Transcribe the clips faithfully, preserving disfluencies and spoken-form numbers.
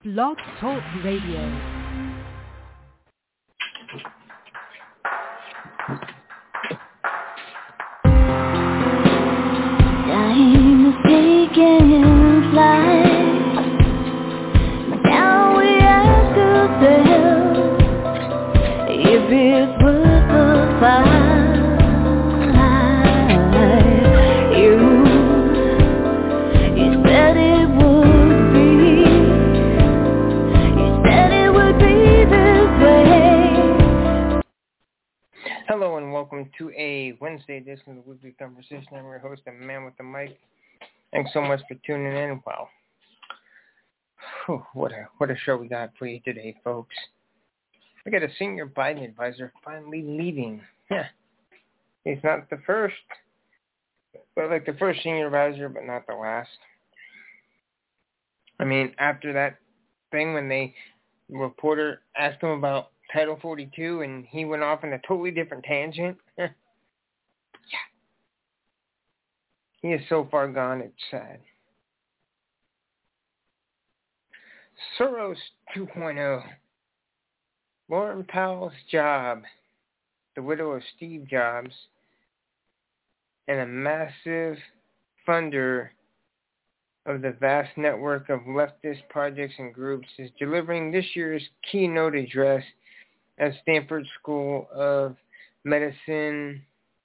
Blog Talk Radio. Time is taking flight, but now we ask ourselves if it's worth the fight. You, you said it would be, you said it would be this way. Hello and welcome to a Wednesday edition of the Weekly Conversation. I'm your host, the man with the mic. Thanks so much for tuning in. Wow, Whew, what a what a show we got for you today, folks. We got a senior Biden advisor finally leaving. Yeah, he's not the first, but like the first senior advisor, but not the last. I mean, after that thing when they the reporter asked him about Title forty-two and he went off on a totally different tangent. Yeah. He is so far gone, it's sad. Soros two point oh. Lauren Powell's job, the widow of Steve Jobs, and a massive funder of the vast network of leftist projects and groups, is delivering this year's keynote address at Stanford School of Medicine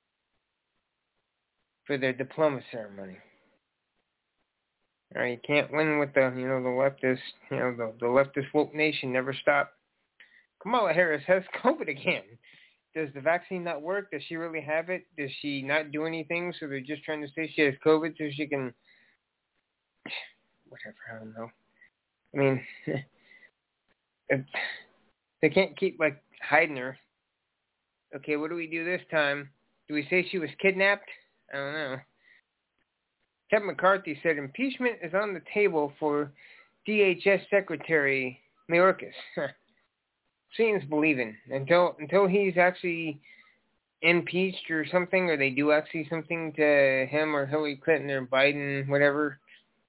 for their diploma ceremony. All right, you can't win with the, you know, the leftist, you know, the, the leftist woke nation never stop. Kamala Harris has COVID again. Does the vaccine not work? Does she really have it? Does she not do anything? So they're just trying to say she has COVID so she can, whatever, I don't know. I mean, if they can't keep, like, hiding her. Okay, what do we do this time? Do we say she was kidnapped? I don't know. Kevin McCarthy said impeachment is on the table for D H S Secretary Mayorkas. Seeing's believing. Until until he's actually impeached or something, or they do actually something to him or Hillary Clinton or Biden, whatever.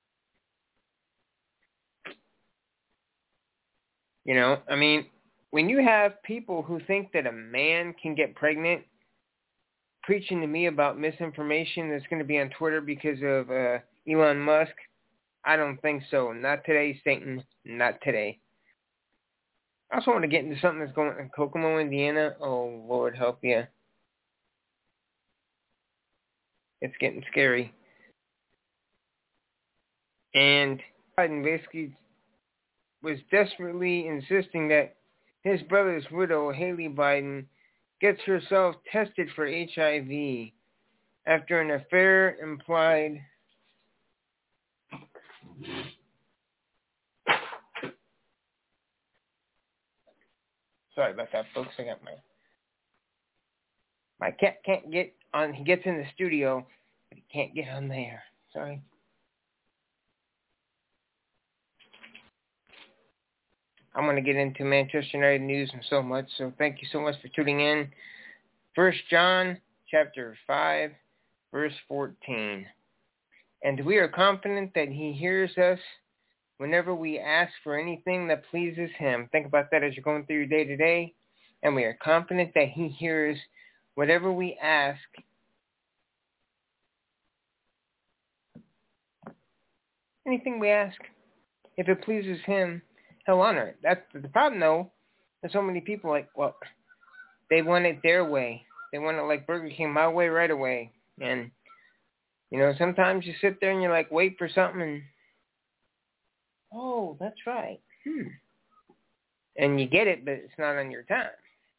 You know, I mean, when you have people who think that a man can get pregnant preaching to me about misinformation that's going to be on Twitter because of uh, Elon Musk, I don't think so. Not today, Satan. Not today. I also want to get into something that's going on in Kokomo, Indiana. Oh, Lord help you. It's getting scary. And Biden basically was desperately insisting that his brother's widow, Haley Biden, gets herself tested for H I V after an affair implied sorry about that, folks. I got my my cat can't get on. He gets in the studio, but he can't get on there. Sorry. I'm going to get into Manchester United news and so much, so thank you so much for tuning in. First John chapter five, verse fourteen. And we are confident that he hears us whenever we ask for anything that pleases him. Think about that as you're going through your day to day. And we are confident that he hears whatever we ask. Anything we ask, if it pleases him, he'll honor it. That's the problem, though. There's so many people like, well, they want it their way. They want it like Burger King, my way, right away. And, you know, sometimes you sit there and you're like, wait for something and, oh, that's right. Hmm. And you get it, but it's not on your time.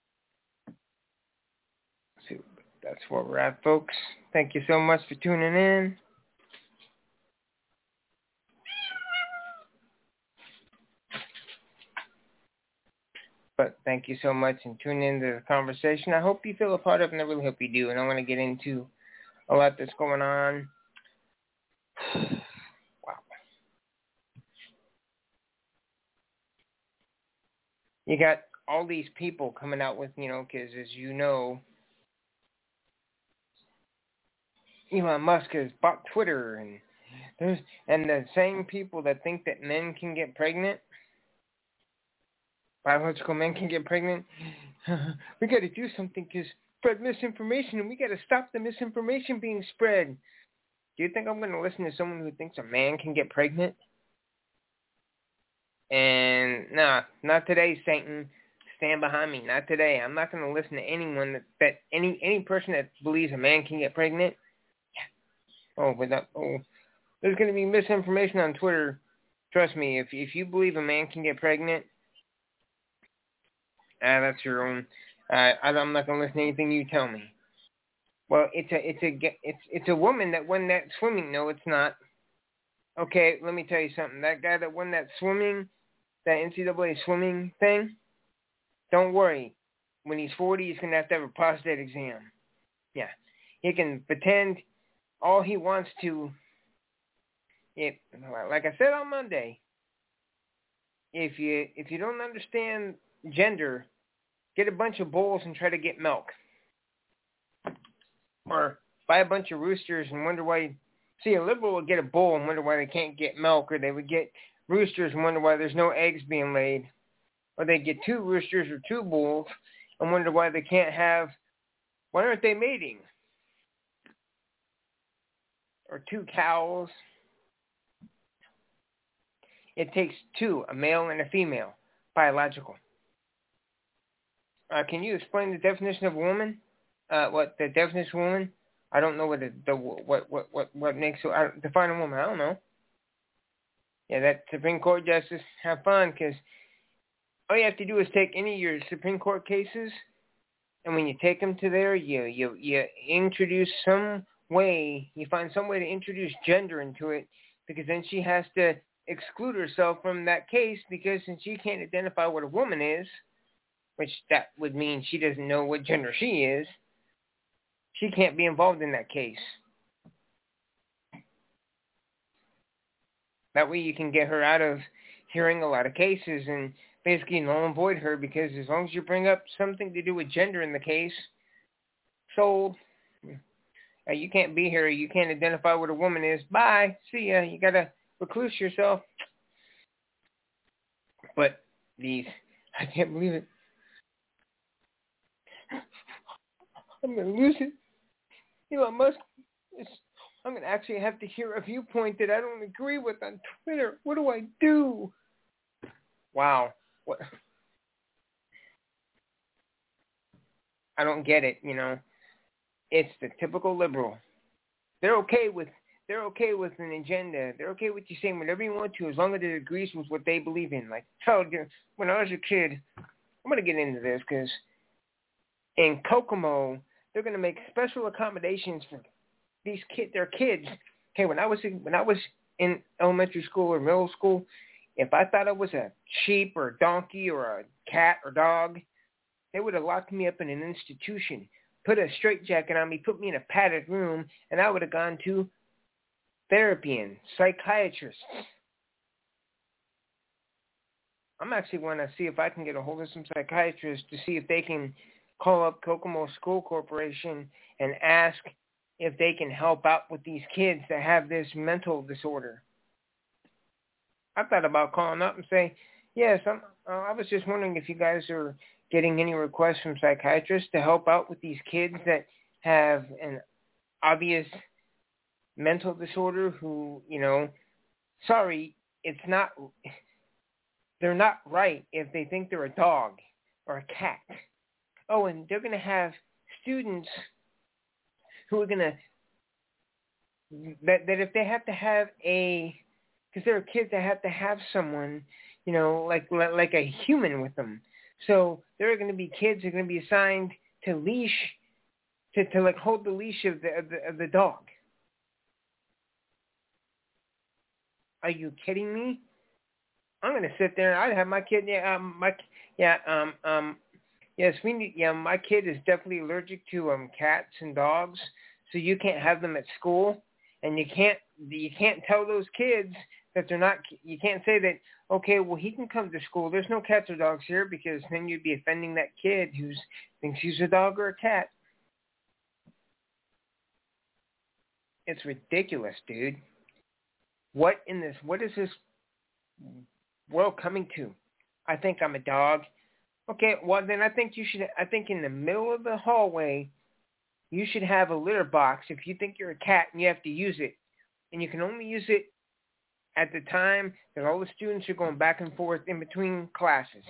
So that's where we're at, folks. Thank you so much for tuning in. But thank you so much and tune into the conversation. I hope you feel a part of it, and I really hope you do. And I want to get into a lot that's going on. Wow. You got all these people coming out with, you know, because as you know, Elon Musk has bought Twitter, and there's and the same people that think that men can get pregnant, biological men can get pregnant. We got to do something to spread misinformation, and we got to stop the misinformation being spread. Do you think I'm going to listen to someone who thinks a man can get pregnant? And nah, not today, Satan. Stand behind me. Not today. I'm not going to listen to anyone that, that any any person that believes a man can get pregnant. Oh, but that, oh, there's going to be misinformation on Twitter. Trust me. If if you believe a man can get pregnant, ah, that's your own. Uh, I'm not going to listen to anything you tell me. Well, it's a it's a it's it's a woman that won that swimming. No, it's not. Okay, let me tell you something. That guy that won that swimming, that N C double A swimming thing, don't worry. When he's forty, he's going to have to have a prostate exam. Yeah. He can pretend all he wants to. It, like I said on Monday, if you if you don't understand gender, get a bunch of bulls and try to get milk. Or buy a bunch of roosters and wonder why. See, a liberal would get a bull and wonder why they can't get milk, or they would get roosters and wonder why there's no eggs being laid. Or they get two roosters or two bulls and wonder why they can't have, why aren't they mating? Or two cows. It takes two, a male and a female, biological. Uh, can you explain the definition of a woman? Uh, what the definition of woman? I don't know what the, the what what what what makes I, define a woman. I don't know. Yeah, that Supreme Court justice, have fun, because all you have to do is take any of your Supreme Court cases, and when you take them to there, you you you introduce some way, you find some way to introduce gender into it, because then she has to exclude herself from that case, because since she can't identify what a woman is, which that would mean she doesn't know what gender she is, she can't be involved in that case. That way you can get her out of hearing a lot of cases and basically null and void her, because as long as you bring up something to do with gender in the case, sold. Uh, you can't be here. You can't identify what a woman is. Bye. See ya. You got to recluse yourself. But these, I can't believe it. I'm going to lose it. Elon Musk, is, I'm going to actually have to hear a viewpoint that I don't agree with on Twitter. What do I do? Wow. What? I don't get it, you know. It's the typical liberal. They're okay with they're okay with an agenda. They're okay with you saying whatever you want to, as long as it agrees with what they believe in. Like, so when I was a kid, I'm going to get into this, because in Kokomo, they're going to make special accommodations for these kids. Their kids. Okay, when I was in, when I was in elementary school or middle school, if I thought I was a sheep or a donkey or a cat or dog, they would have locked me up in an institution, put a straitjacket on me, put me in a padded room, and I would have gone to therapy and psychiatrists. I'm actually want to see if I can get a hold of some psychiatrists to see if they can call up Kokomo School Corporation and ask if they can help out with these kids that have this mental disorder. I thought about calling up and saying, yes, I'm, uh, I was just wondering if you guys are getting any requests from psychiatrists to help out with these kids that have an obvious mental disorder who, you know, sorry, it's not, they're not right if they think they're a dog or a cat. Oh, and they're going to have students who are going to, that, that if they have to have a, because there are kids that have to have someone, you know, like like a human with them. So there are going to be kids that are going to be assigned to leash, to, to like hold the leash of the, of the of the dog. Are you kidding me? I'm going to sit there. I'd have my kid. Yeah, um, my yeah, um, um, yes, we need. Yeah, my kid is definitely allergic to um cats and dogs, so you can't have them at school, and you can't you can't tell those kids that they're not. You can't say that. Okay, well, he can come to school. There's no cats or dogs here, because then you'd be offending that kid who thinks he's a dog or a cat. It's ridiculous, dude. What in this? What is this world coming to? I think I'm a dog. Okay, well then I think you should. I think in the middle of the hallway, you should have a litter box. If you think you're a cat and you have to use it, and you can only use it at the time that all the students are going back and forth in between classes.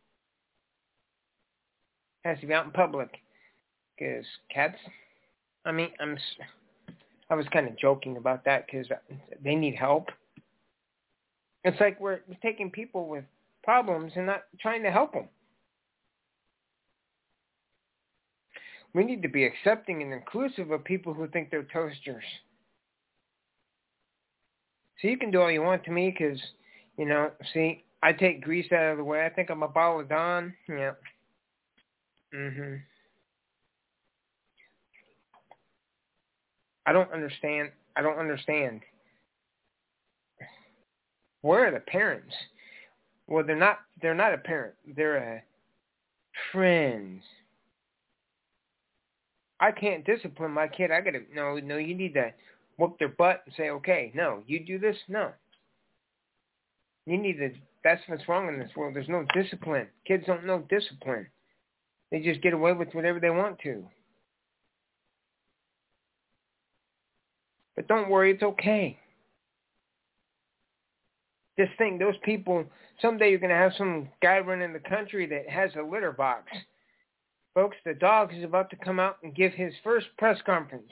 It has to be out in public, because cats. I mean, I'm. I was kind of joking about that because they need help. It's like we're taking people with problems and not trying to help them. We need to be accepting and inclusive of people who think they're toasters. So you can do all you want to me because, you know, see, I take grease out of the way. I think I'm a ball of Dawn. Yeah. Mm-hmm. I don't understand. I don't understand. Where are the parents? Well, they're not. They're not a parent. They're a friend. I can't discipline my kid. I gotta. No, no. You need to whoop their butt and say, okay, no, you do this. No. You need to. That's what's wrong in this world. There's no discipline. Kids don't know discipline. They just get away with whatever they want to. But don't worry, it's okay. Just think, those people, someday you're going to have some guy running the country that has a litter box. Folks, the dog is about to come out and give his first press conference.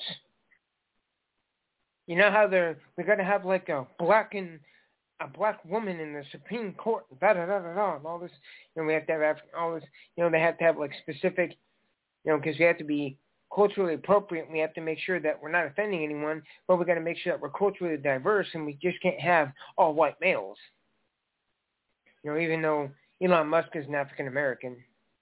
You know how they're, we're going to have like a black and a black woman in the Supreme Court, da da da da da, and all this. You know, we have to have all this. You know, they have to have like specific, you know, because we have to be culturally appropriate. And we have to make sure that we're not offending anyone, but we got to make sure that we're culturally diverse, and we just can't have all white males. You know, even though Elon Musk is an African American.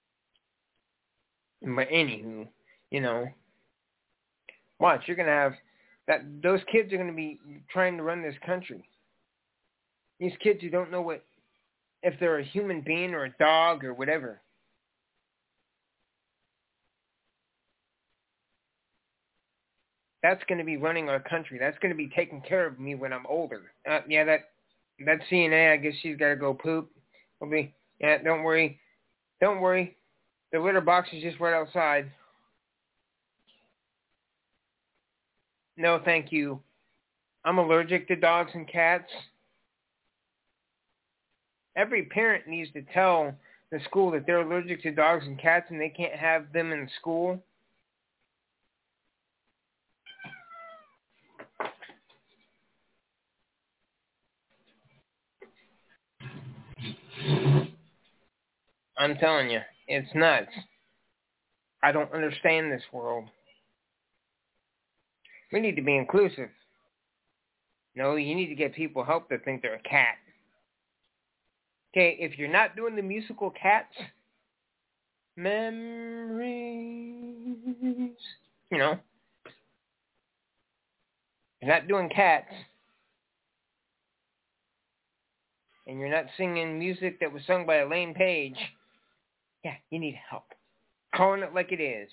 But anywho, you know, watch, you're gonna have that. Those kids are gonna be trying to run this country. These kids who don't know what, if they're a human being or a dog or whatever. That's going to be running our country. That's going to be taking care of me when I'm older. Uh, yeah, that that C N A, I guess she's got to go poop. We'll be, yeah, don't worry. Don't worry. The litter box is just right outside. No, thank you. I'm allergic to dogs and cats. Every parent needs to tell the school that they're allergic to dogs and cats and they can't have them in school. I'm telling you, it's nuts. I don't understand this world. We need to be inclusive. No, you need to get people help that think they're a cat. Okay, if you're not doing the musical Cats, memories, you know, you're not doing Cats, and you're not singing music that was sung by Elaine Page, yeah, you need help. Calling it like it is.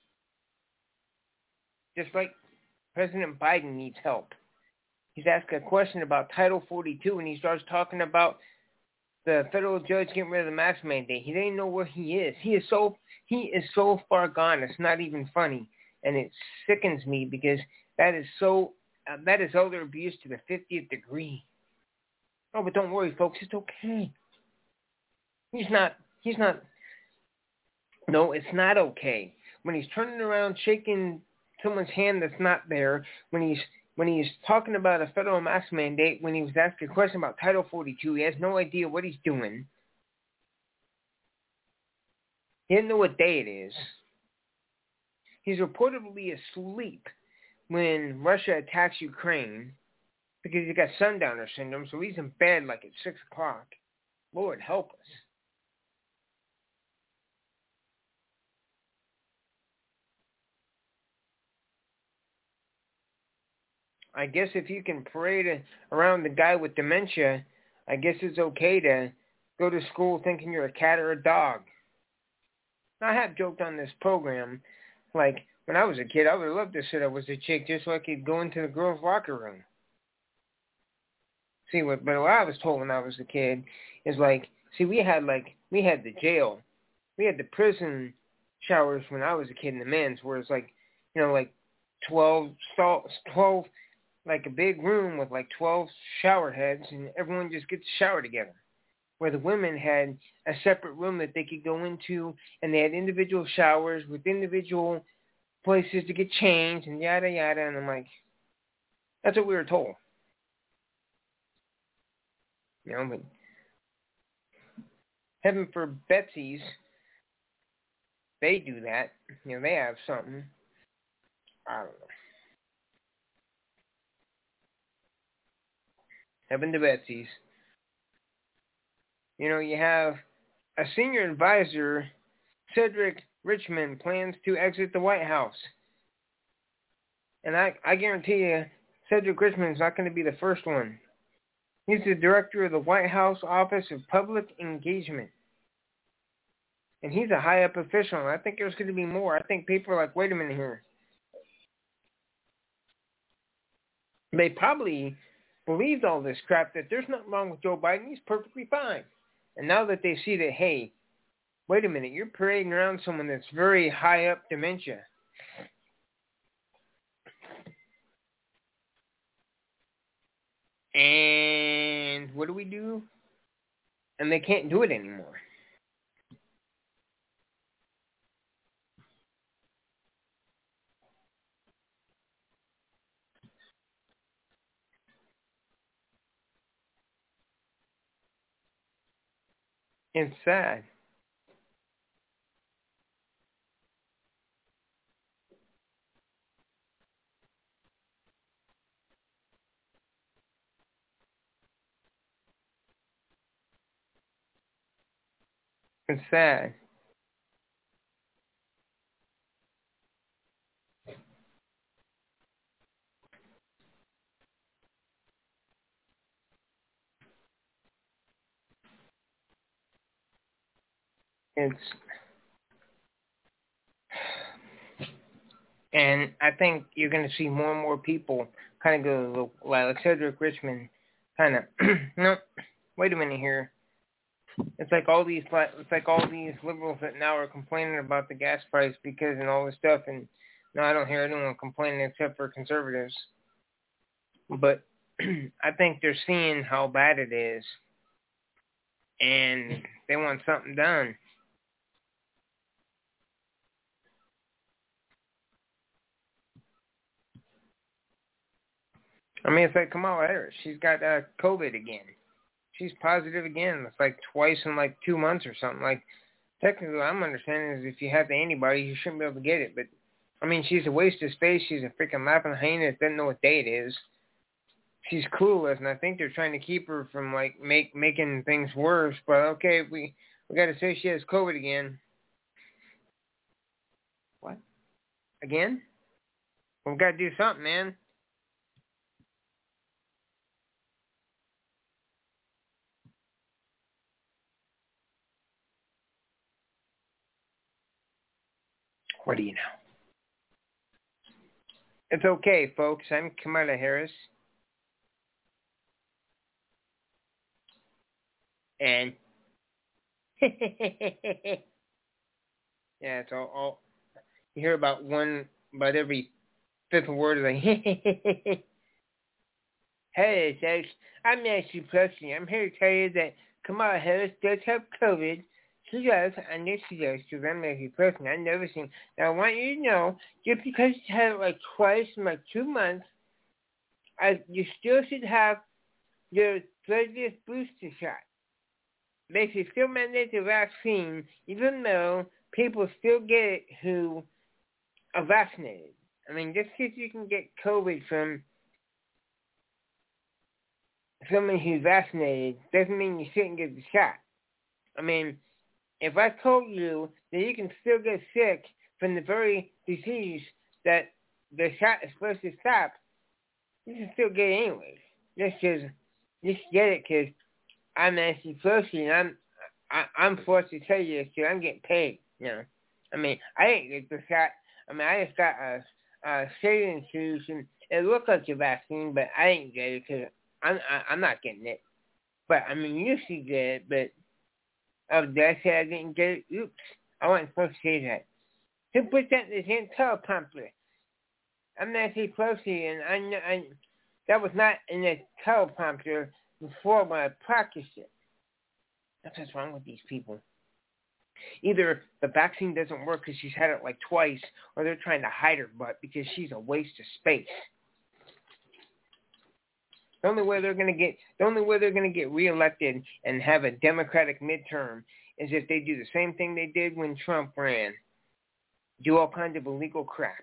Just like President Biden needs help. He's asking a question about Title forty-two, and he starts talking about the federal judge getting rid of the mask mandate. He didn't know where he is. He is so he is so far gone. It's not even funny, and it sickens me because that is so uh, that is elder abuse to the fiftieth degree. Oh, but don't worry, folks. It's okay. He's not. He's not. No, it's not okay. When he's turning around, shaking someone's hand that's not there. When he's When he's talking about a federal mask mandate, when he was asked a question about Title forty-two, he has no idea what he's doing. He didn't know what day it is. He's reportedly asleep when Russia attacks Ukraine because he's got sundowner syndrome, so he's in bed like at six o'clock. Lord, help us. I guess if you can parade around the guy with dementia, I guess it's okay to go to school thinking you're a cat or a dog. I have joked on this program, like, when I was a kid, I would have loved to say I was a chick just so I could go into the girls' locker room. See, what, but what I was told when I was a kid is like, see, we had, like, we had the jail, we had the prison showers when I was a kid in the men's, where it's like, you know, like twelve stalls, twelve, like a big room with like twelve shower heads, and everyone just gets to shower together. Where the women had a separate room that they could go into, and they had individual showers with individual places to get changed, and yada yada. And I'm like, that's what we were told. You know, but heaven for Betsy's, they do that. You know, they have something. I don't know. Heaven to Betsy's. You know, you have a senior advisor, Cedric Richmond, plans to exit the White House. And I, I guarantee you, Cedric Richmond is not going to be the first one. He's the director of the White House Office of Public Engagement. And he's a high-up official. And I think there's going to be more. I think people are like, wait a minute here. They probably believed all this crap that there's nothing wrong with Joe Biden. He's perfectly fine. And now that they see that, hey, wait a minute, you're parading around someone that's very high up dementia. And what do we do? And they can't do it anymore. It's sad. It's sad. It's, and I think you're going to see more and more people kind of go like Cedric Richmond, kind of, no, wait a minute here. It's like all these, it's like all these liberals that now are complaining about the gas price because and all this stuff, and no, I don't hear anyone complaining except for conservatives. But I think they're seeing how bad it is, and they want something done. I mean, it's like Kamala Harris. She's got uh, COVID again. She's positive again. It's like twice in like two months or something. Like, technically, what I'm understanding is if you have the antibodies, you shouldn't be able to get it. But, I mean, she's a waste of space. She's a freaking laughing hyena that doesn't know what day it is. She's clueless, and I think they're trying to keep her from, like, make making things worse. But, okay, we, we got to say she has COVID again. What? Again? Well, we got to do something, man. What do you know? It's okay, folks. I'm Kamala Harris. And yeah, it's all, all you hear about one, about every fifth word is like, hey, it's I'm Nancy Pelosi. I'm here to tell you that Kamala Harris does have COVID. She does, I know she does, because I'm Nancy Pelosi. I've never seen. Now, I want you to know, just because you had it like twice in like two months, I, you still should have your thirtieth booster shot. They should still mandate the vaccine, even though people still get it who are vaccinated. I mean, just because you can get COVID from someone who's vaccinated doesn't mean you shouldn't get the shot. I mean, if I told you that you can still get sick from the very disease that the shot is supposed to stop, you can still get it anyways. Just because, just get it because I'm Nancy Pelosi, and I'm I, I'm forced to tell you this because I'm getting paid. You know, I mean, I didn't get the shot. I mean, I just got a, a saline solution. It looked like a vaccine, but I didn't get it because I'm I, I'm not getting it. But I mean, you should get it. But oh, did I say I didn't get it? Oops, I wasn't supposed to say that. Who put that in the damn teleprompter? I'm Nancy Pelosi, and I know I, that was not in the teleprompter before when I practiced it. That's what's wrong with these people. Either the vaccine doesn't work because she's had it like twice, or they're trying to hide her butt because she's a waste of space. The only way they're gonna get the only way they're gonna get reelected and have a Democratic midterm is if they do the same thing they did when Trump ran. Do all kinds of illegal crap.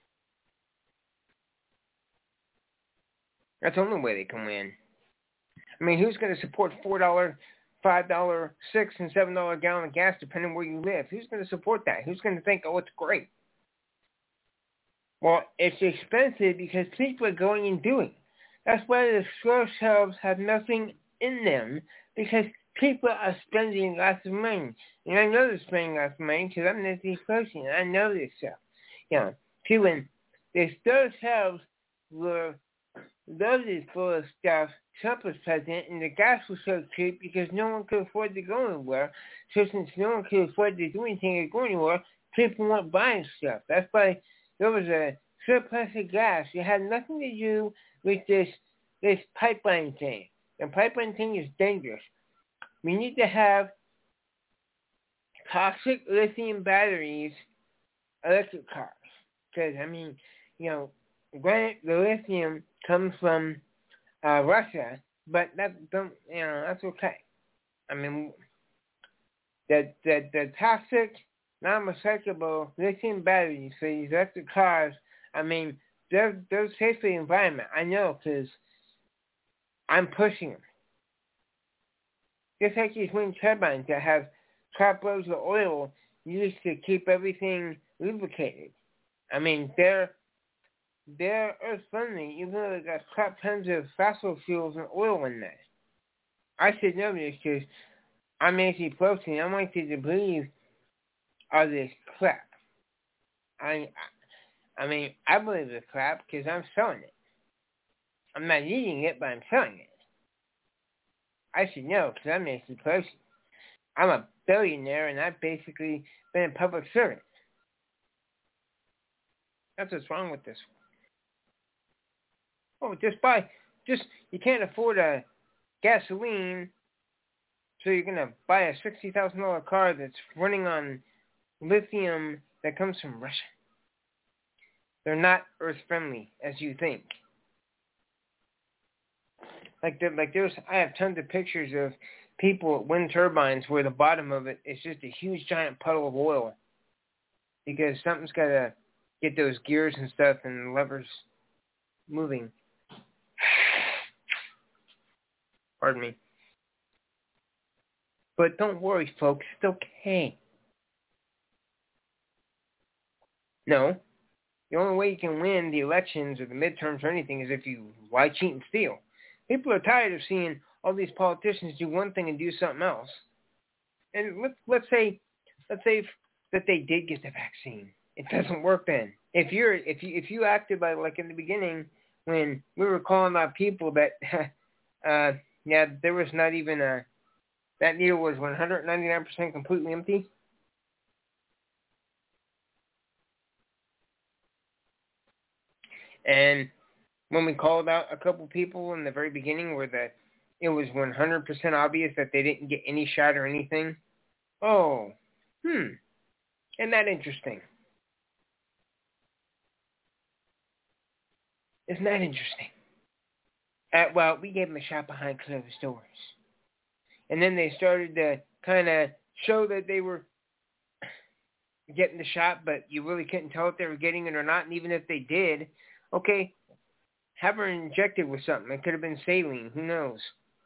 That's the only way they can win. I mean, who's going to support four dollars, five dollars, six dollars, and seven dollars a gallon of gas depending where you live? Who's going to support that? Who's going to think, oh, it's great? Well, it's expensive because people are going and doing. That's why the store shelves have nothing in them, because people are spending lots of money. And I know they're spending lots of money because I'm Nancy Pelosi, and I know this stuff. You know, too, when the store shelves were loaded full of stuff, Trump was president, and the gas was so cheap because no one could afford to go anywhere. So since no one could afford to do anything or go anywhere, people weren't buying stuff. That's why there was a surplus of gas. It had nothing to do with this this pipeline thing. The pipeline thing is dangerous. We need to have toxic lithium batteries, electric cars. Because, I mean, you know, granted, the lithium comes from uh, Russia, but that don't, you know, that's okay. I mean, the the, the toxic, non-recyclable lithium batteries for these electric cars, I mean, they're, they're safe for the environment. I know, because I'm pushing them. Just like these wind turbines that have crap loads of oil used to keep everything lubricated. I mean, they're they're earth-friendly, even though they got crap tons of fossil fuels and oil in there. I should know this because I'm Nancy Pelosi, and I want you to believe all this crap. I, I mean, I believe the crap because I'm selling it. I'm not eating it, but I'm selling it. I should know because I'm Nancy Pelosi. I'm a billionaire, and I've basically been a public servant. That's what's wrong with this. Oh, just buy, just, you can't afford a gasoline, so you're going to buy a sixty thousand dollars car that's running on lithium that comes from Russia. They're not earth-friendly, as you think. Like, like there's, I have tons of pictures of people at wind turbines where the bottom of it is just a huge giant puddle of oil because something's got to get those gears and stuff and levers moving. Pardon me. But don't worry, folks. It's okay. No. The only way you can win the elections or the midterms or anything is if you lie, cheat, and steal. People are tired of seeing all these politicians do one thing and do something else. And let's let's say let's say that they did get the vaccine. It doesn't work then. If you're if you if you acted by like in the beginning when we were calling out people that uh yeah there was not even a that needle was one hundred ninety-nine percent completely empty. And when we called out a couple people in the very beginning where the it was one hundred percent obvious that they didn't get any shot or anything. Oh, hmm. Isn't that interesting? Isn't that interesting? Uh, well, we gave them a shot behind closed doors. And then they started to kind of show that they were getting the shot, but you really couldn't tell if they were getting it or not. And even if they did, okay, have her injected with something. It could have been saline. Who knows?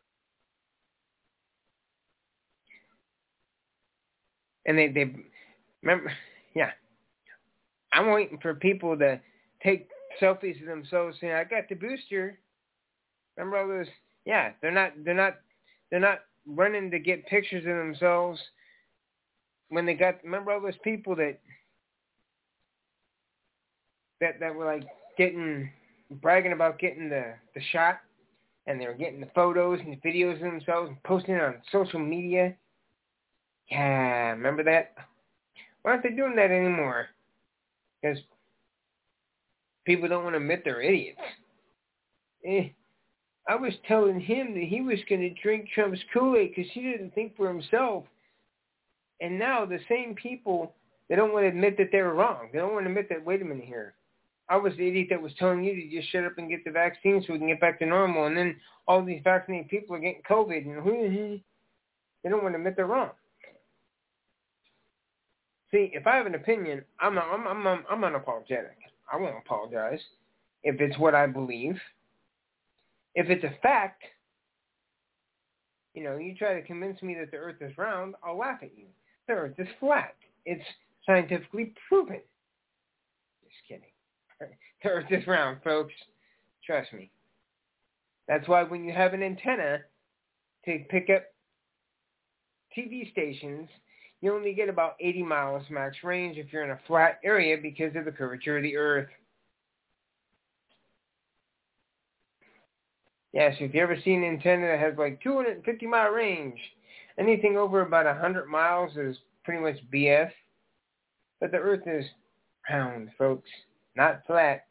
And they, they remember, yeah. I'm waiting for people to take selfies of themselves saying, I got the booster. Remember all those? Yeah, they're not, they're not, they're not running to get pictures of themselves when they got, remember all those people that, that, that were like getting, bragging about getting the, the shot, and they were getting the photos and the videos of themselves and posting it on social media. Yeah, remember that? Why aren't they doing that anymore? Because people don't want to admit they're idiots. Eh, I was telling him that he was going to drink Trump's Kool-Aid because he didn't think for himself. And now the same people, they don't want to admit that they were wrong. They don't want to admit that, wait a minute here. I was the idiot that was telling you to just shut up and get the vaccine so we can get back to normal. And then all these vaccinated people are getting COVID. And they don't want to admit they're wrong. See, if I have an opinion, I'm not, I'm I'm I'm, I'm unapologetic. I won't apologize if it's what I believe. If it's a fact, you know, you try to convince me that the Earth is round, I'll laugh at you. The Earth is flat. It's scientifically proven. Just kidding. The Earth is round, folks. Trust me. That's why when you have an antenna to pick up T V stations, you only get about eighty miles max range if you're in a flat area because of the curvature of the Earth. Yes, if you ever seen an antenna that has like two hundred fifty mile range, anything over about one hundred miles is pretty much B S. But the Earth is round, folks, not flat.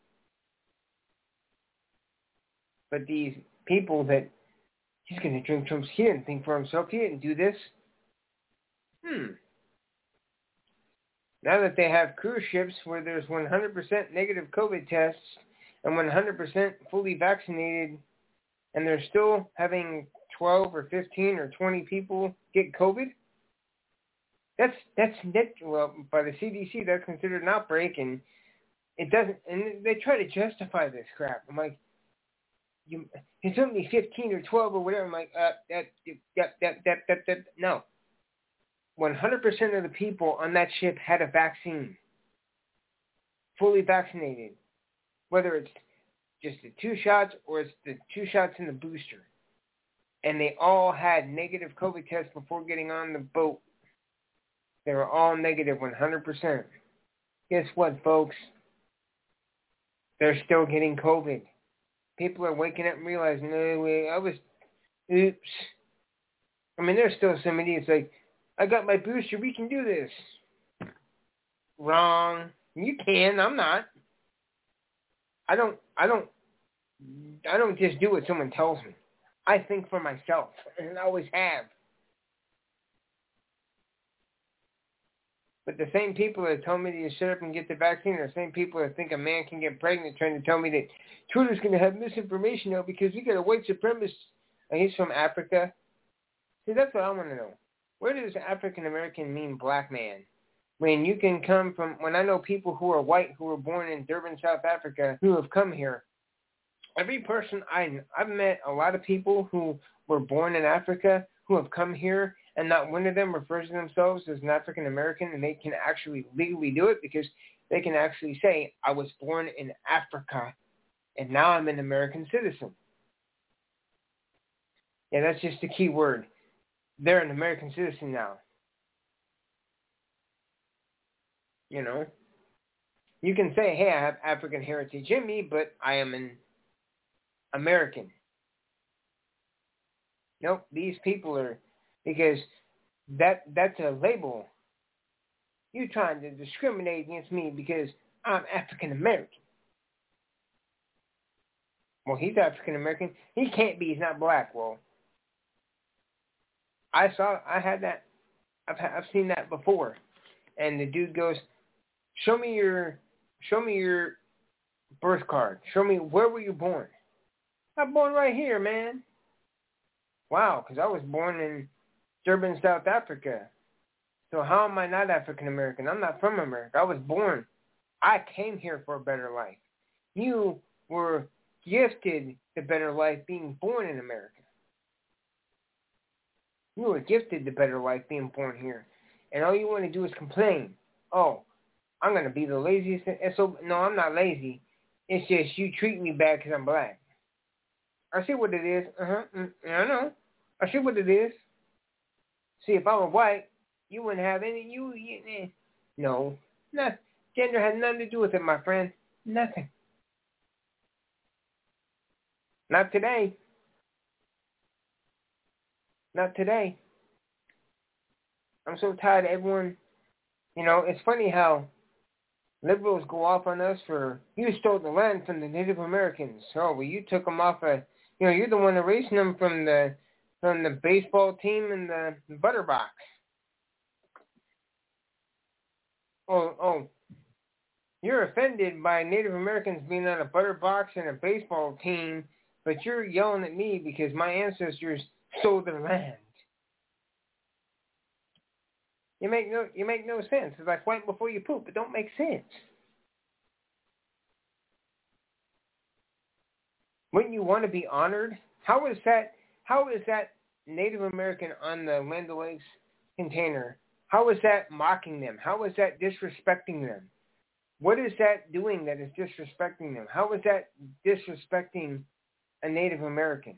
But these people that he's going to drink Trump's, he didn't think for himself. He didn't do this. Hmm. Now that they have cruise ships where there's one hundred percent negative COVID tests and one hundred percent fully vaccinated, and they're still having twelve or fifteen or twenty people get COVID, that's, that's, that, well, by the C D C, that's considered an outbreak, and it doesn't, and they try to justify this crap. I'm like, you, it's only fifteen or twelve or whatever. I'm like, uh, that, that, that, that, that, that, no. one hundred percent of the people on that ship had a vaccine, fully vaccinated, whether it's just the two shots or it's the two shots in the booster. And they all had negative COVID tests before getting on the boat. They were all negative one hundred percent. Guess what, folks? They're still getting COVID. People are waking up and realizing, no, wait, I was, oops. I mean, there's still some idiots like, I got my booster, we can do this. Wrong. You can, I'm not. I don't, I don't, I don't just do what someone tells me. I think for myself, and I always have. But the same people that tell me to shut up and get the vaccine are the same people that think a man can get pregnant trying to tell me that Twitter's going to have misinformation now because we got a white supremacist. And he's from Africa. See, that's what I want to know. Where does African American mean black man? When you can come from, when I know people who are white who were born in Durban, South Africa, who have come here, every person I, I've met a lot of people who were born in Africa who have come here, and not one of them refers to themselves as an African American, and they can actually legally do it because they can actually say, I was born in Africa, and now I'm an American citizen. Yeah, that's just the key word. They're an American citizen now. You know, you can say, hey, I have African heritage in me, but I am an American. Nope, these people are, because that that's a label. You're trying to discriminate against me because I'm African American. Well, he's African American. He can't be. He's not black. Well, I saw, I had that, I've I've seen that before, and the dude goes, show me your, show me your birth card. Show me, where were you born? I'm born right here, man. Wow, because I was born in Durban, South Africa. So how am I not African American? I'm not from America. I was born. I came here for a better life. You were gifted the better life being born in America. You were gifted the better life being born here. And all you want to do is complain. Oh, I'm going to be the laziest. So no, I'm not lazy. It's just you treat me bad because I'm black. I see what it is. Uh-huh. Mm, I know. I see what it is. See, if I were white, you wouldn't have any. You, you eh. No. Not, gender has nothing to do with it, my friend. Nothing. Not today. Not today. I'm so tired of everyone You know, it's funny how liberals go off on us for, you stole the land from the Native Americans. Oh, well, you took them off a, you know, you're the one erasing them from the from the baseball team and the butter box. Oh, oh, you're offended by Native Americans being on a butter box and a baseball team, but you're yelling at me because my ancestors stole their land. You make no, you make no sense. It's like white before you poop. It don't make sense. Wouldn't you want to be honored? How is that? How is that Native American on the Land O'Lakes container? How is that mocking them? How is that disrespecting them? What is that doing that is disrespecting them? How is that disrespecting a Native American?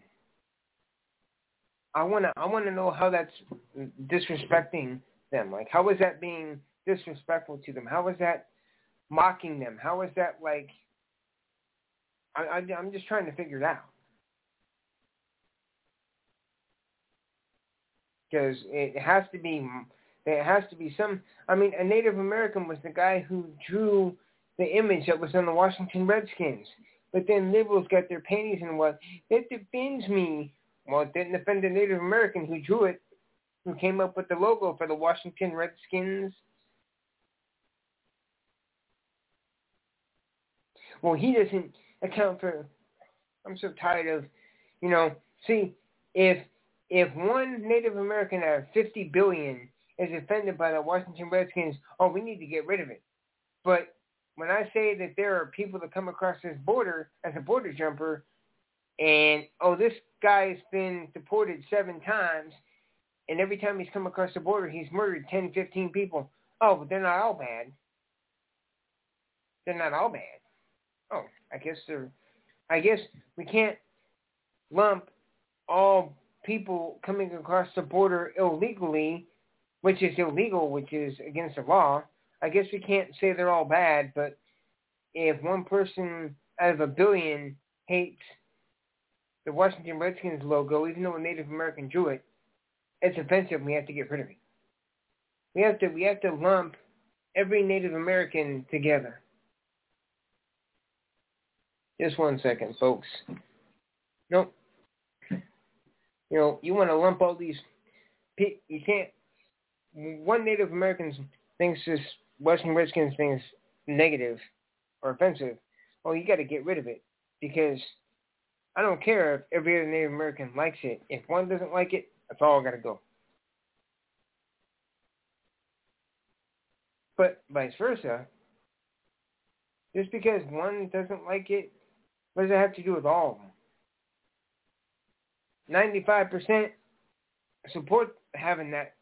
I wanna, I wanna know how that's disrespecting them. Like, how is that being disrespectful to them? How is that mocking them? How is that like? I, I, I'm just trying to figure it out. Because it has to be, there has to be some, I mean, a Native American was the guy who drew the image that was on the Washington Redskins. But then liberals got their panties in what? That defends me. Well, it didn't defend the Native American who drew it, who came up with the logo for the Washington Redskins. Well, he doesn't account for, I'm so tired of, you know, see, if if one Native American out of fifty billion is offended by the Washington Redskins, oh, we need to get rid of it. But when I say that there are people that come across this border as a border jumper, and, oh, this guy's been deported seven times, and every time he's come across the border, he's murdered ten, fifteen people. Oh, but they're not all bad. They're not all bad. Oh, I guess they're, I guess we can't lump all people coming across the border illegally, which is illegal, which is against the law. I guess we can't say they're all bad, but if one person out of a billion hates the Washington Redskins logo, even though a Native American drew it, it's offensive and we have to get rid of it. We have to, we have to lump every Native American together. Just one second, folks. Nope. You know, you want to lump all these, you can't, one Native American thinks this Washington Redskins thing is negative or offensive. Well, you got to get rid of it because I don't care if every other Native American likes it. If one doesn't like it, that's all got to go. But vice versa, just because one doesn't like it, what does it have to do with all of them? ninety-five percent support having that.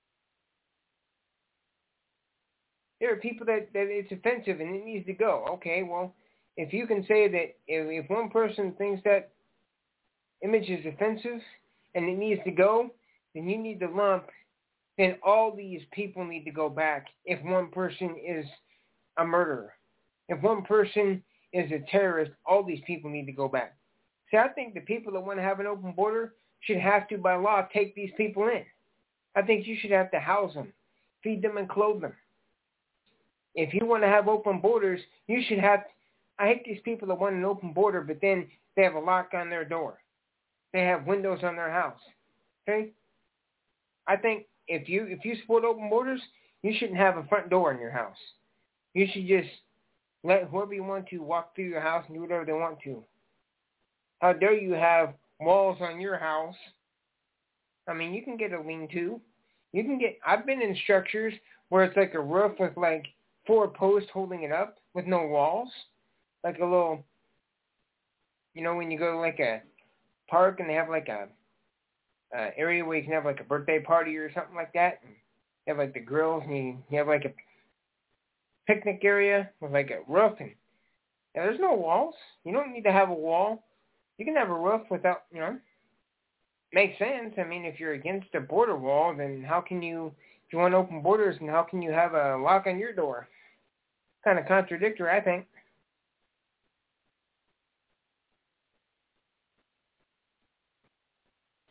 There are people that, that it's offensive and it needs to go. Okay, well, if you can say that if, if one person thinks that image is offensive and it needs to go, then you need to lump, then all these people need to go back if one person is a murderer. If one person is a terrorist, all these people need to go back. See, I think the people that want to have an open border should have to, by law, take these people in. I think you should have to house them, feed them, and clothe them. If you want to have open borders, you should have, I hate these people that want an open border, but then they have a lock on their door. They have windows on their house. Okay? I think if you if you support open borders, you shouldn't have a front door in your house. You should just let whoever you want to walk through your house and do whatever they want to. How dare you have walls on your house? I mean, you can get a lean-to. You can get, I've been in structures where it's like a roof with like four posts holding it up with no walls. Like a little, you know, when you go to like a park and they have like a uh, area where you can have like a birthday party or something like that. And you have like the grills and you, you have like a picnic area with like a roof. And, and there's no walls. You don't need to have a wall. You can have a roof without, you know, makes sense. I mean, if you're against a border wall, then how can you, if you want open borders, and how can you have a lock on your door? Kind of contradictory, I think.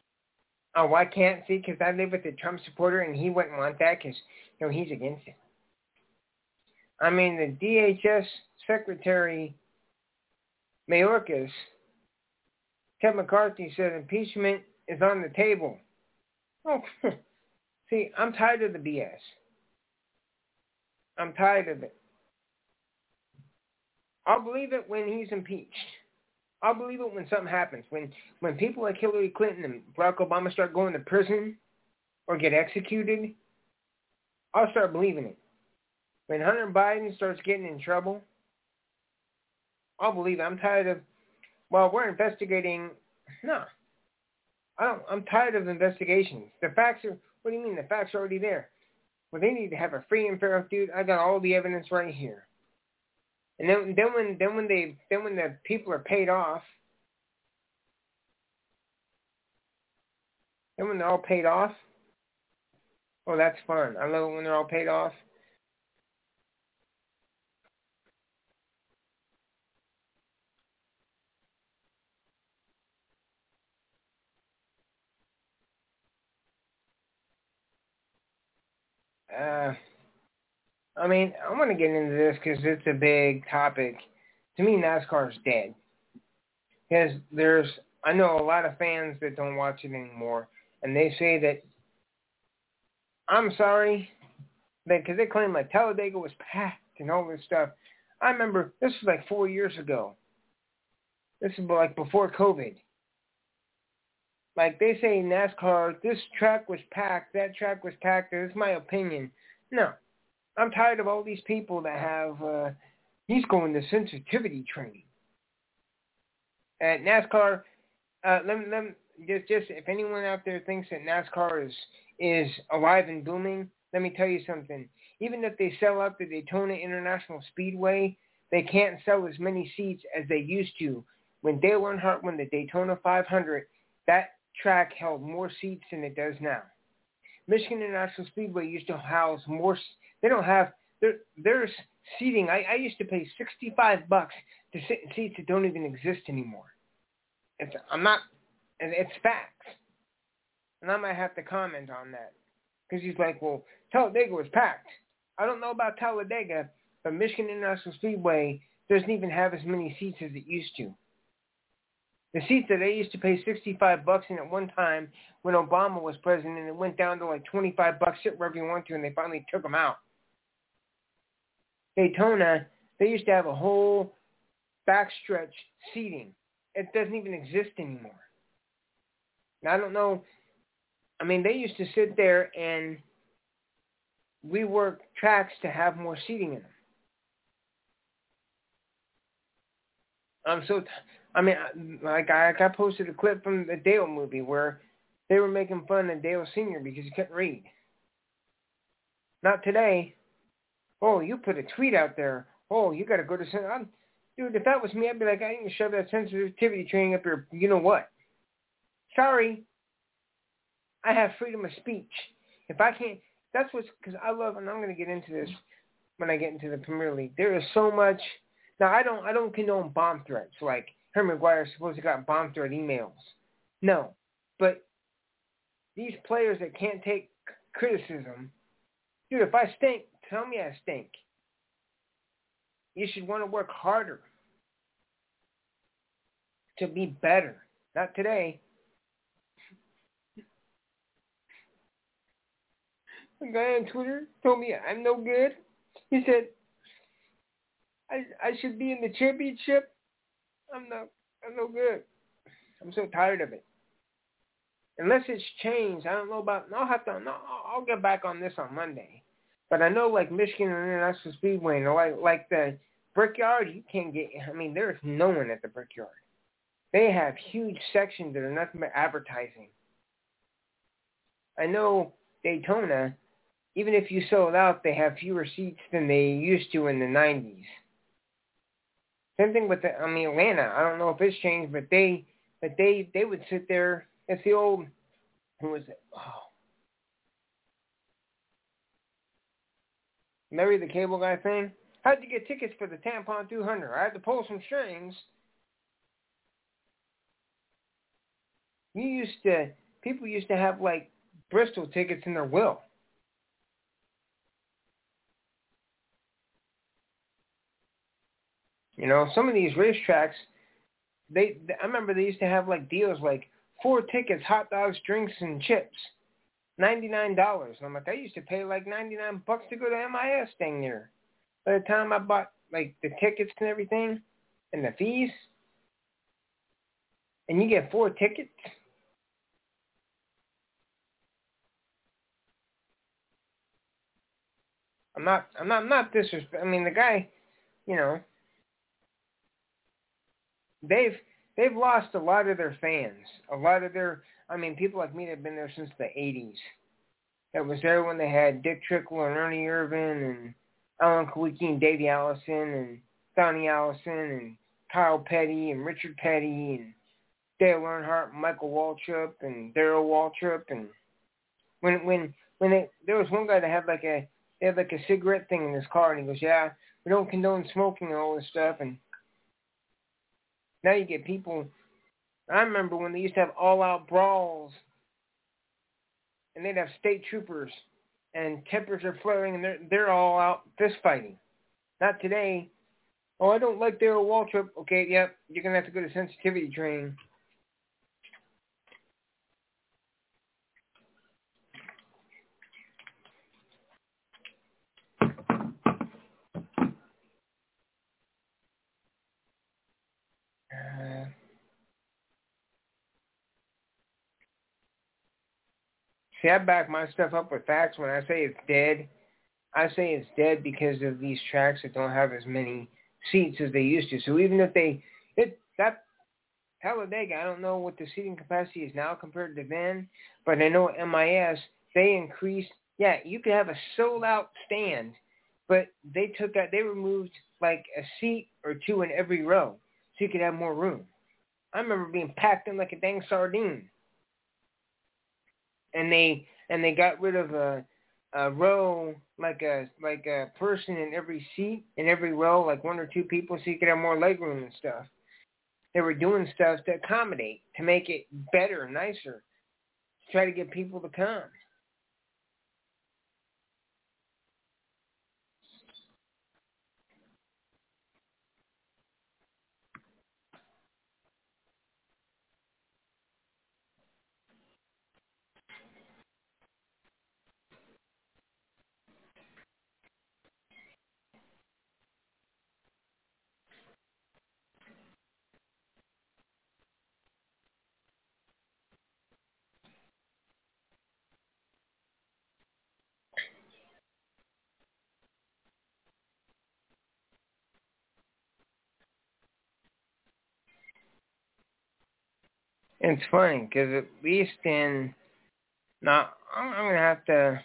Oh, I can't see because I live with a Trump supporter and he wouldn't want that because, you know, he's against it. I mean, the D H S Secretary Mayorkas, Kevin McCarthy, said impeachment is on the table. Oh, see, I'm tired of the B S. I'm tired of it. I'll believe it when he's impeached. I'll believe it when something happens. When when people like Hillary Clinton and Barack Obama start going to prison or get executed, I'll start believing it. When Hunter Biden starts getting in trouble, I'll believe it. I'm tired of, well, we're investigating. No. I don't, I'm tired of investigations. The facts are, what do you mean? The facts are already there. Well, they need to have a free and fair, dude. I got all the evidence right here. And then, then when, then when they, then when the people are paid off, then when they're all paid off, oh, that's fun. I love it when they're all paid off. Uh, I mean, I want to get into this because it's a big topic. To me, NASCAR is dead. Because there's, I know a lot of fans that don't watch it anymore, and they say that, I'm sorry, because they claim like Talladega was packed and all this stuff. I remember, this was like four years ago. This is like before COVID. Like they say NASCAR, this track was packed, that track was packed. This is my opinion. No. I'm tired of all these people that have, uh, he's going to sensitivity training. At NASCAR, uh, let me, let me, just, just if anyone out there thinks that NASCAR is, is alive and booming, let me tell you something. Even if they sell out the Daytona International Speedway, they can't sell as many seats as they used to. When Dale Earnhardt won the Daytona five hundred, that track held more seats than it does now. Michigan International Speedway used to house more. They don't have. There, there's seating. I, I used to pay sixty-five bucks to sit in seats that don't even exist anymore. It's, I'm not. It's facts. And I might have to comment on that because he's like, well, Talladega was packed. I don't know about Talladega, but Michigan International Speedway doesn't even have as many seats as it used to. The seats that they used to pay sixty-five bucks in at one time when Obama was president, it went down to like twenty-five bucks, sit wherever you want to, and they finally took them out. Daytona, they used to have a whole backstretch seating. It doesn't even exist anymore. And I don't know. I mean, they used to sit there and rework tracks to have more seating in them. I'm so... T- I mean, like I, I posted a clip from the Dale movie where they were making fun of Dale Senior because he couldn't read. Not today. Oh, you put a tweet out there. Oh, you got to go to... I'm, dude, if that was me, I'd be like, I need to shove that sensitivity training up your... You know what? Sorry. I have freedom of speech. If I can't... That's what's... Because I love... And I'm going to get into this when I get into the Premier League. There is so much... Now, I don't I don't condone bomb threats. Like, Harry Maguire supposedly got bomb threat emails. No. But these players that can't take criticism... Dude, if I stink, tell me I stink. You should want to work harder to be better. Not today. A guy on Twitter told me I'm no good. He said I I should be in the championship. I'm not. I'm no good. I'm so tired of it. Unless it's changed, I don't know about. I'll have to. No, I'll get back on this on Monday. But I know, like Michigan International Speedway, and like like the Brickyard, you can't get. I mean, there's no one at the Brickyard. They have huge sections that are nothing but advertising. I know Daytona. Even if you sell it out, they have fewer seats than they used to in the nineties. Same thing with the, I mean, Atlanta. I don't know if it's changed, but they, but they, they would sit there. It's the old, who was it? Oh. Larry the Cable Guy thing. How'd you get tickets for the Tampon two hundred? I had to pull some strings. You used to, people used to have like Bristol tickets in their will. You know, some of these racetracks, they, I remember they used to have like deals like four tickets, hot dogs, drinks, and chips, ninety-nine dollars. And I'm like, I used to pay like ninety-nine bucks to go to M I S thing there. By the time I bought like the tickets and everything and the fees, and you get four tickets. I'm not, I'm not, not disrespect. I mean, the guy, you know, they've they've lost a lot of their fans, a lot of their. I mean, people like me that have been there since the eighties. That was there when they had Dick Trickle and Ernie Irvan and Alan Kulwicki and Davey Allison and Donnie Allison and Kyle Petty and Richard Petty and Dale Earnhardt and Michael Waltrip and Darrell Waltrip. And when when when they, there was one guy that had like a they had like a cigarette thing in his car, and he goes, "Yeah, we don't condone smoking and all this stuff." And now you get people. I remember when they used to have all-out brawls, and they'd have state troopers, and tempers are flaring, and they're they're all out fist fighting. Not today. Oh, I don't like Darrell Waltrip. Okay, yep, you're gonna have to go to sensitivity training. Uh, see, I back my stuff up with facts. When I say it's dead, I say it's dead because of these tracks that don't have as many seats as they used to. So even if they, it that Talladega, I don't know what the seating capacity is now compared to then, but I know at M I S they increased. Yeah, you could have a sold-out stand, but they took out, they removed like a seat or two in every row, so you could have more room. I remember being packed in like a dang sardine, and they and they got rid of a, a row, like a like a person in every seat in every row, like one or two people, so you could have more leg room and stuff. They were doing stuff to accommodate, to make it better, nicer, to try to get people to come. It's funny because at least in now I'm, I'm gonna have to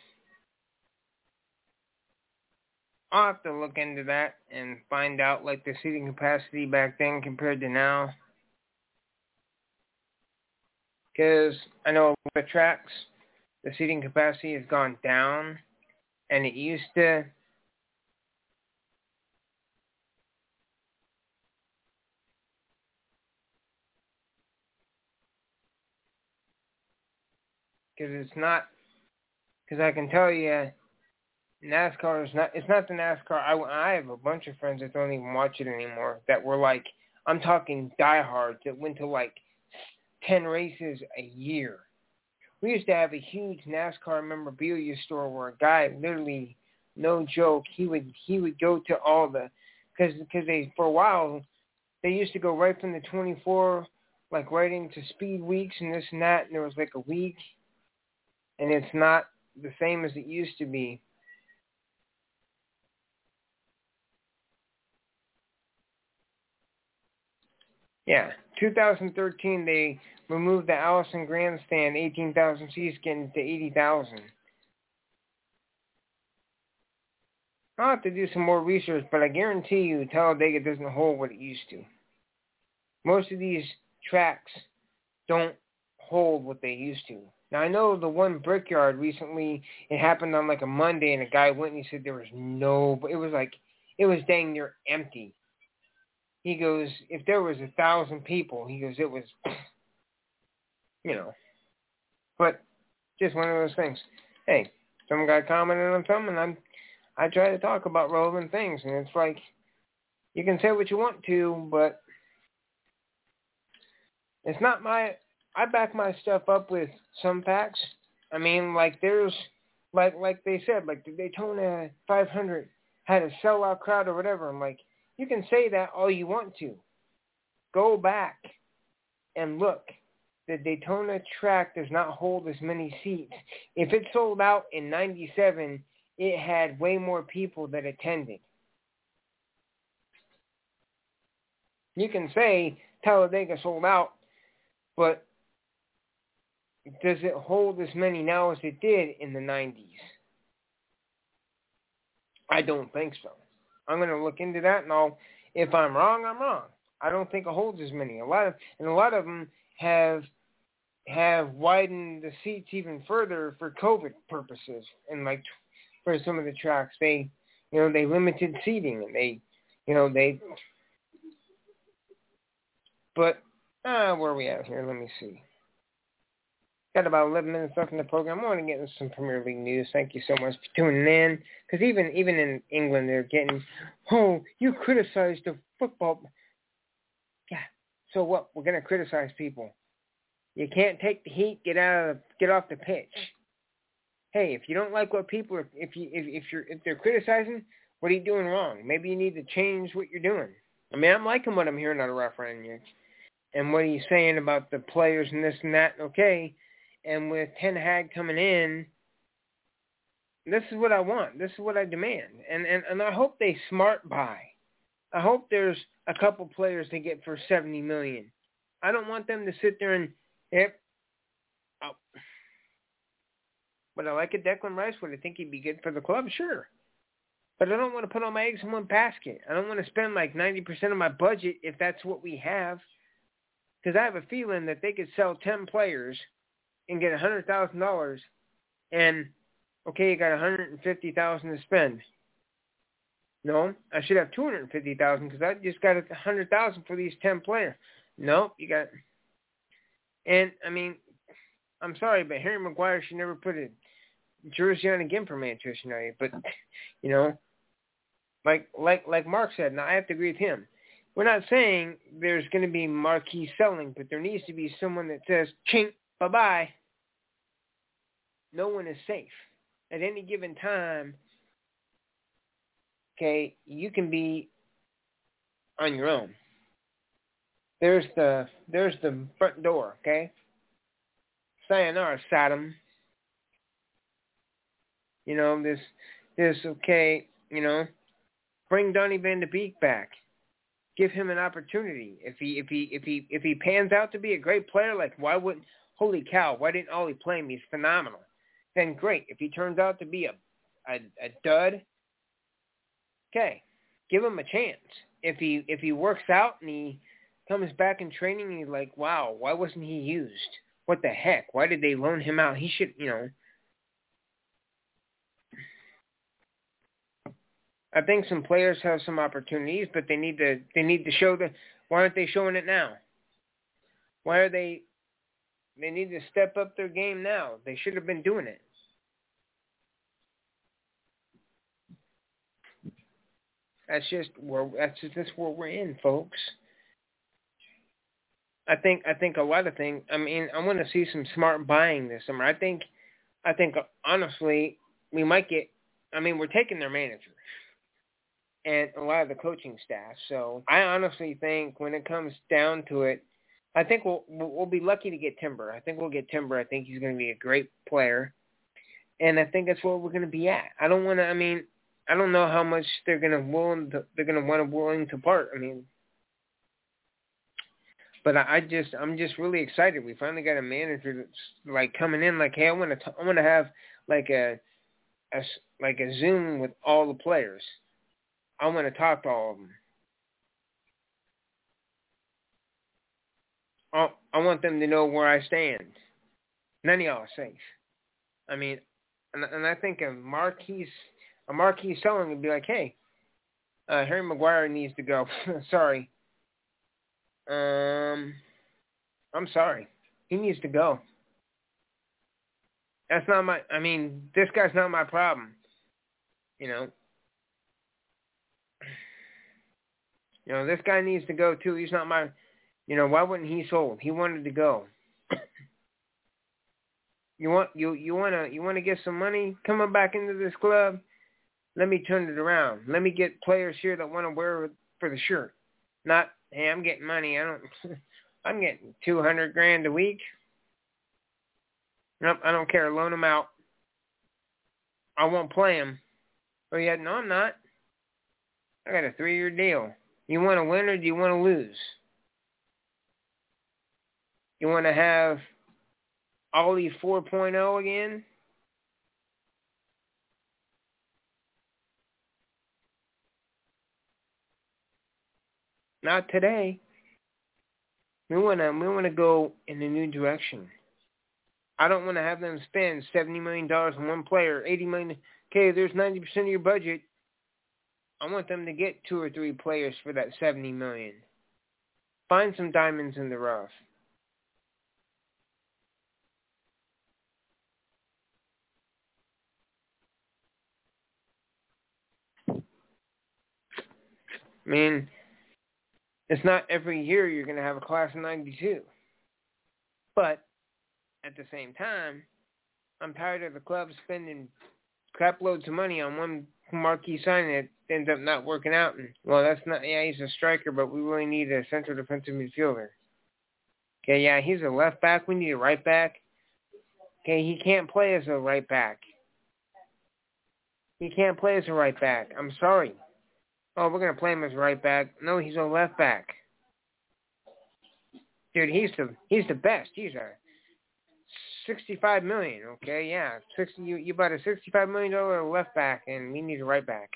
I'll have to look into that and find out like the seating capacity back then compared to now. Because I know the tracks, the seating capacity has gone down, and it used to. Because it's not. Because I can tell you, NASCAR is not. It's not the NASCAR. I, I have a bunch of friends that don't even watch it anymore. That were like, I'm talking diehards that went to like ten races a year. We used to have a huge NASCAR memorabilia store where a guy literally, no joke, he would he would go to all the, because because they for a while they used to go right from the twenty-four like right into speed weeks and this and that, and there was like a week, and it's not the same as it used to be. Yeah, two thousand thirteen they removed the Allison Grandstand, eighteen thousand seats, getting to eighty thousand. I'll have to do some more research, but I guarantee you Talladega doesn't hold what it used to. Most of these tracks don't hold what they used to. Now, I know the one Brickyard recently, it happened on like a Monday, and a guy went and he said there was no, it was like, it was dang near empty. He goes, if there was a thousand people, he goes, it was, you know, but just one of those things. Hey, some guy commented on something, and I'm, I try to talk about relevant things, and it's like, You can say what you want to, but it's not my, I back my stuff up with some facts. I mean, like there's, like like they said, like the Daytona five hundred had a sellout crowd or whatever. I'm like, you can say that all you want to. Go back and look. The Daytona track does not hold as many seats. If it sold out in ninety-seven, it had way more people that attended. You can say Talladega sold out, but does it hold as many now as it did in the nineties? I don't think so. I'm going to look into that, and I'll, if I'm wrong, I'm wrong. I don't think it holds as many. A lot of, and a lot of them have have widened the seats even further for COVID purposes, and like for some of the tracks, they, you know, they limited seating, and they, you know, they. But uh, where are we at here? Let me see. Got about eleven minutes left in the program. I want to get into some Premier League news. Thank you so much for tuning in. Because even even in England, they're getting, oh, you criticized the football. Yeah. So what? We're gonna criticize people. You can't take the heat. Get out of get off the pitch. Hey, if you don't like what people are, if you if, if you're if they're criticizing, what are you doing wrong? Maybe you need to change what you're doing. I mean, I'm liking what I'm hearing out of Ralph Rangnick and what he's saying about the players and this and that. Okay. And with Ten Hag coming in, this is what I want. This is what I demand. And, and and I hope they smart buy. I hope there's a couple players they get for seventy million dollars. I don't want them to sit there and, yep. Oh. Would I like a Declan Rice? Would I think he'd be good for the club? Sure. But I don't want to put all my eggs in one basket. I don't want to spend like ninety percent of my budget if that's what we have. Because I have a feeling that they could sell ten players and get one hundred thousand dollars, and, okay, you got one hundred fifty thousand dollars to spend. No, I should have two hundred fifty thousand dollars because I just got one hundred thousand dollars for these ten players. No, you got, and, I mean, I'm sorry, but Harry Maguire should never put a jersey on again for Manchester United. But, you know, like like like Mark said, and I have to agree with him, we're not saying there's going to be marquee selling, but there needs to be someone that says, chink, bye-bye. No one is safe. At any given time, okay, you can be on your own. There's the there's the front door, okay? Sayonara, Saddam. You know, this this okay, you know, bring Donny Van de Beek back. Give him an opportunity. If he if he if he if he pans out to be a great player, like why wouldn't holy cow, why didn't Ollie play him? He's phenomenal. Then great. If he turns out to be a, a a dud, okay, give him a chance. If he if he works out and he comes back in training and he's like, wow, why wasn't he used? What the heck? Why did they loan him out? He should, you know. I think some players have some opportunities, but they need to they need to show the. Why aren't they showing it now? Why are they? They need to step up their game now. They should have been doing it. That's just where that's just that's where we're in, folks. I think I think a lot of things. I mean, I want to see some smart buying this summer. I think I think honestly we might get. I mean, we're taking their manager and a lot of the coaching staff. So I honestly think when it comes down to it, I think we'll we'll be lucky to get Timber. I think we'll get Timber. I think he's going to be a great player, and I think that's where we're going to be at. I don't want to. I mean, I don't know how much they're going to willing to, they're going to want to willing to part. I mean, but I, I just I'm just really excited. We finally got a manager that's like coming in like, hey, I want to I want to have like a, a like a Zoom with all the players. I want to talk to all of them. I, I want them to know where I stand. None of y'all are safe. I mean, and, and I think a marquee, a marquee selling would be like, hey, uh, Harry Maguire needs to go. Sorry. Um, I'm sorry. He needs to go. That's not my, I mean, this guy's not my problem. You know. You know, this guy needs to go too. He's not my, you know, why wouldn't he sold? He wanted to go. You want you you wanna you wanna get some money coming back into this club? Let me turn it around. Let me get players here that want to wear it for the shirt. Not, hey, I'm getting money. I don't. I'm getting two hundred grand a week. Nope, I don't care. Loan them out. I won't play them. Oh yeah, no, I'm not. I got a three-year deal. You want to win or do you want to lose? You want to have Ollie four point oh again? Not today. We want to we want to go in a new direction. I don't want to have them spend seventy million dollars on one player, eighty million dollars. Okay, there's ninety percent of your budget. I want them to get two or three players for that seventy million dollars. Find some diamonds in the rough. I mean, it's not every year you're going to have a class of ninety-two. But at the same time, I'm tired of the club spending crap loads of money on one marquee signing that ends up not working out. And, well, that's not, yeah, he's a striker, but we really need a central defensive midfielder. Okay, yeah, he's a left back. We need a right back. Okay, he can't play as a right back. He can't play as a right back. I'm sorry. Oh, we're going to play him as a right back. No, he's a left back. Dude, he's the he's the best. He's a sixty-five million dollars, okay? Yeah, sixty. You, you bought a sixty-five million dollars left back, and we need a right back.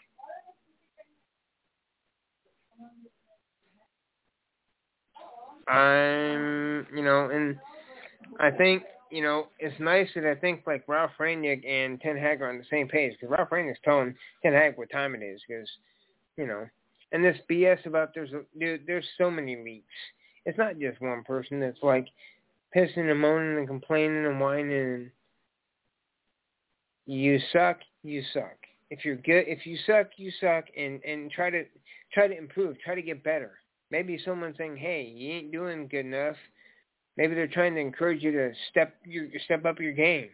I'm, you know, and I think, you know, it's nice that I think, like, Ralph Rangnick and Ten Hag are on the same page, because Ralph Rangnick's telling Ten Hag what time it is, because, you know, and this B S about there's, a, dude, there's so many leaks. It's not just one person that's, like, pissing and moaning and complaining and whining and you suck, you suck. If you're good, if you suck, you suck, and, and try to try to improve, try to get better. Maybe someone's saying, hey, you ain't doing good enough. Maybe they're trying to encourage you to step your step up your game.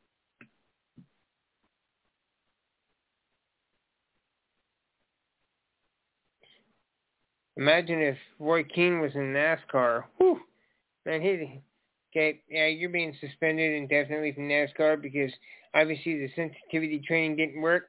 Imagine if Roy Keane was in NASCAR. Whew, man, he okay, yeah, you're being suspended indefinitely from NASCAR because obviously the sensitivity training didn't work.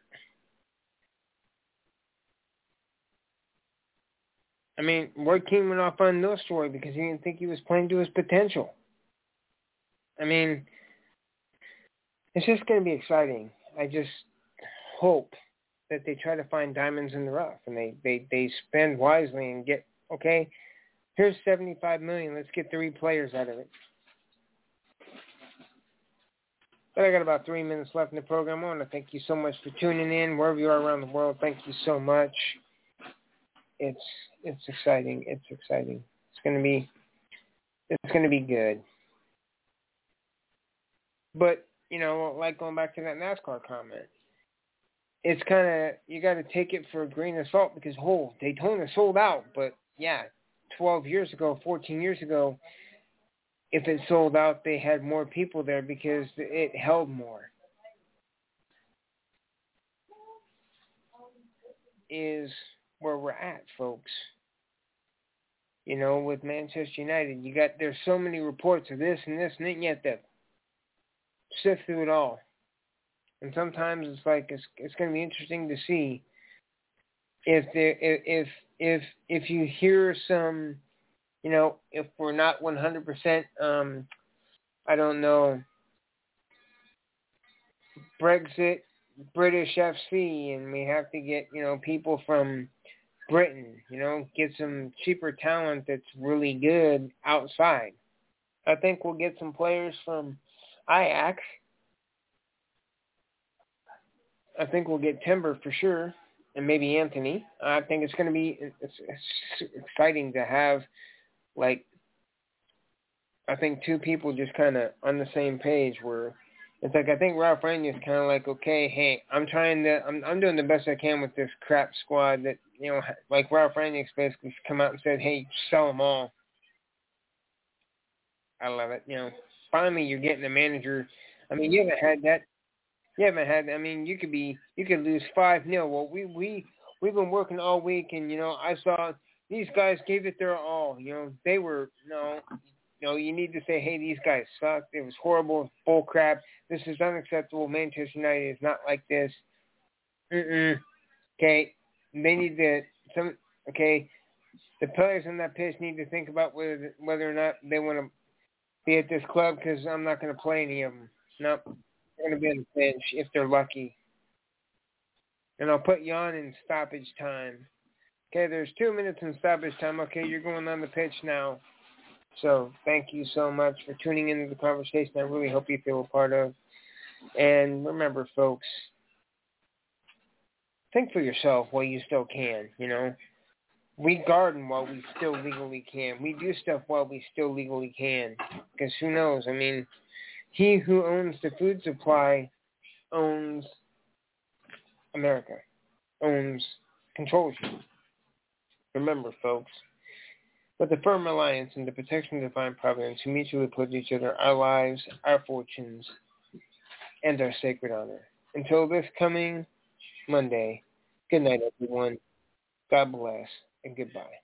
I mean, Roy Keane went off on no story because he didn't think he was playing to his potential. I mean, it's just going to be exciting. I just hope that they try to find diamonds in the rough and they, they, they spend wisely and get, okay, here's seventy-five million dollars. Let's get three players out of it. But I got about three minutes left in the program. I want to thank you so much for tuning in wherever you are around the world. Thank you so much. It's it's exciting. It's exciting. It's gonna be it's gonna be good. But you know, like going back to that NASCAR comment, it's kind of you got to take it for a grain of salt because whole Daytona sold out. But yeah, twelve years ago, fourteen years ago, if it sold out, they had more people there because it held more. Is where we're at, folks. You know, with Manchester United, you got there's so many reports of this and this and that, yet that sift through it all. And sometimes it's like it's it's going to be interesting to see if there if if if you hear some, you know, if we're not one hundred percent, um, I don't know, Brexit, British F C, and we have to get, you know, people from Britain, you know, get some cheaper talent that's really good outside. I think we'll get some players from Ajax. I think we'll get Timber for sure, and maybe Anthony. I think it's going to be it's, it's exciting to have, like, I think two people just kind of on the same page where It's like I think Ralph Rangnick is kind of like, okay, hey, I'm trying to, I'm I'm doing the best I can with this crap squad that, you know, like Ralph Rangnick basically come out and said, hey, sell them all. I love it. You know, finally you're getting a manager. I mean, you haven't had that. You haven't had. I mean, you could be, you could lose five nil. Well, we we we've been working all week, and you know, I saw these guys gave it their all. You know, they were no. You know, you need to say, hey, these guys sucked. It was horrible, bull crap. This is unacceptable. Manchester United is not like this. Mm-mm. Okay, they need to some. Okay, the players on that pitch need to think about whether whether or not they want to be at this club, because I'm not going to play any of them. Nope, they're going to be on the bench if they're lucky. And I'll put you on in stoppage time. Okay, there's two minutes in stoppage time. Okay, you're going on the pitch now. So thank you so much for tuning into the conversation. I really hope you feel a part of. And remember, folks, think for yourself while you still can, you know. We garden while we still legally can. We do stuff while we still legally can. Because who knows? I mean, he who owns the food supply owns America, owns, controls you. Remember, folks, with a firm reliance in the protection of divine providence, who mutually put each other our lives, our fortunes, and our sacred honor. Until this coming Monday, good night, everyone. God bless, and goodbye.